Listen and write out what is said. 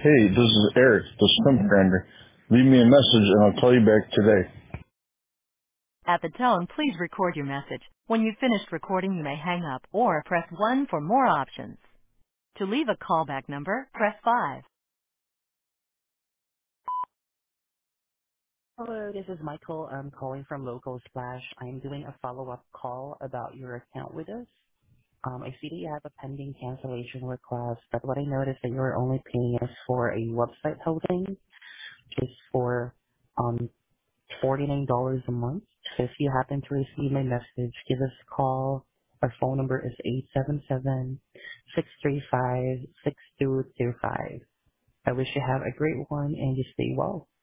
Hey, this is Eric, the shrimp grinder. Leave me a message and I'll call you back today. At the tone, please record your message. When you've finished recording, you may hang up or press 1 for more options. To leave a callback number, press 5. Hello, this is Michael. I'm calling from Local Splash. I'm doing a follow-up call about your account with us. I see that you have a pending cancellation request, but what I noticed that you're only paying us for a website hosting, which is for $49 a month. So if you happen to receive my message, give us a call. Our phone number is 877-635-6225. I wish you have a great one and you stay well.